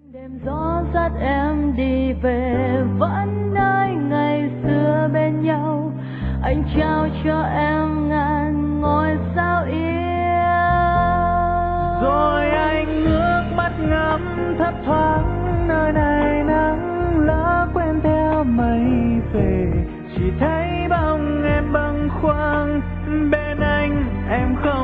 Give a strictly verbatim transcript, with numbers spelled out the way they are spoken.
Đêm gió dắt em đi về vẫn nơi ngày xưa bên nhau, anh trao cho em ngàn ngôi sao yêu. Rồi anh ngước mắt ngắm thấp thoáng nơi này nắng lá quen theo mây về, chỉ thấy bóng em bâng khuâng bên anh em không